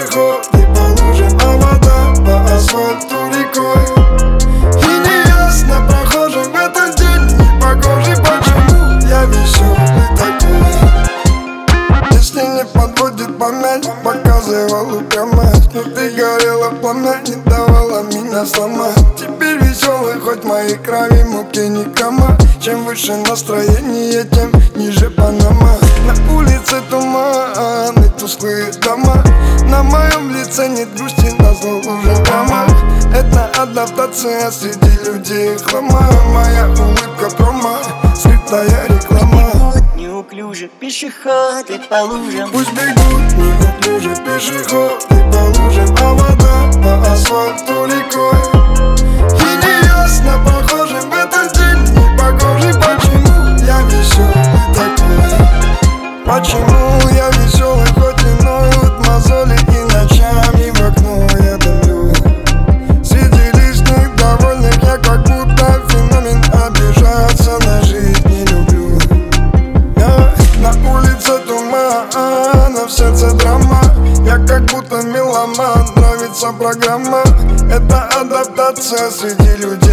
пешеходы по лужам, а вода по асфальту рекой. И неясно прохожим в этот день не похожий, почему я веселый такой. Если не подводит память, показывал упрямать, но ты горела пламя, не давала меня сломать. Теперь веселый, хоть моей крови муки не кама. Чем выше настроение, тем ниже Панама. На улице туман и тусклые дома, на моем лице нет грусти, назло уже драма. Это адаптация среди людей хлама. Моя улыбка промо, скрытая реклама. Неуклюже пешеходы по лужам, пусть бегут неуклюже пешеходы по лужам, а вода по асфальту рекой. И неясно прохожим в этот день не похожий, почему я веселый такой. Почему я веселый, хоть и ноют мозоли, и ночами в окно я дымлю. Среди лишних довольных я как будто феномен, обижаться на жизнь не люблю. На улице туман, а в сердце драма. Я как будто меломан, нравится программа. Это адаптация среди людей.